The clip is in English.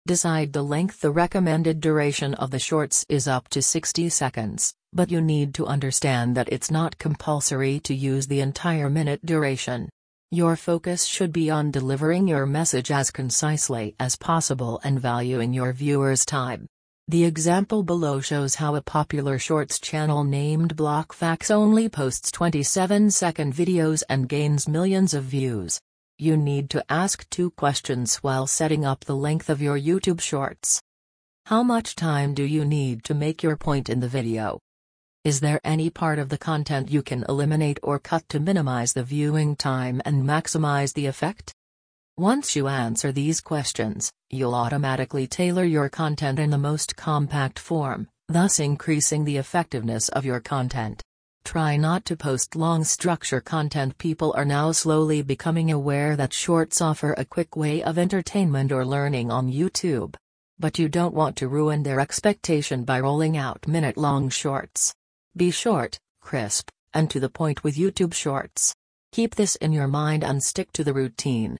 Decide the length. The recommended duration of the shorts is up to 60 seconds, but you need to understand that it's not compulsory to use the entire minute duration. Your focus should be on delivering your message as concisely as possible and valuing your viewers' time. The example below shows how a popular shorts channel named BlockFacts only posts 27-second videos and gains millions of views. You need to ask 2 questions while setting up the length of your YouTube shorts. How much time do you need to make your point in the video? Is there any part of the content you can eliminate or cut to minimize the viewing time and maximize the effect? Once you answer these questions, you'll automatically tailor your content in the most compact form, thus increasing the effectiveness of your content. Try not to post long structure content. People are now slowly becoming aware that shorts offer a quick way of entertainment or learning on YouTube. But you don't want to ruin their expectation by rolling out minute-long shorts. Be short, crisp, and to the point with YouTube shorts. Keep this in your mind and stick to the routine.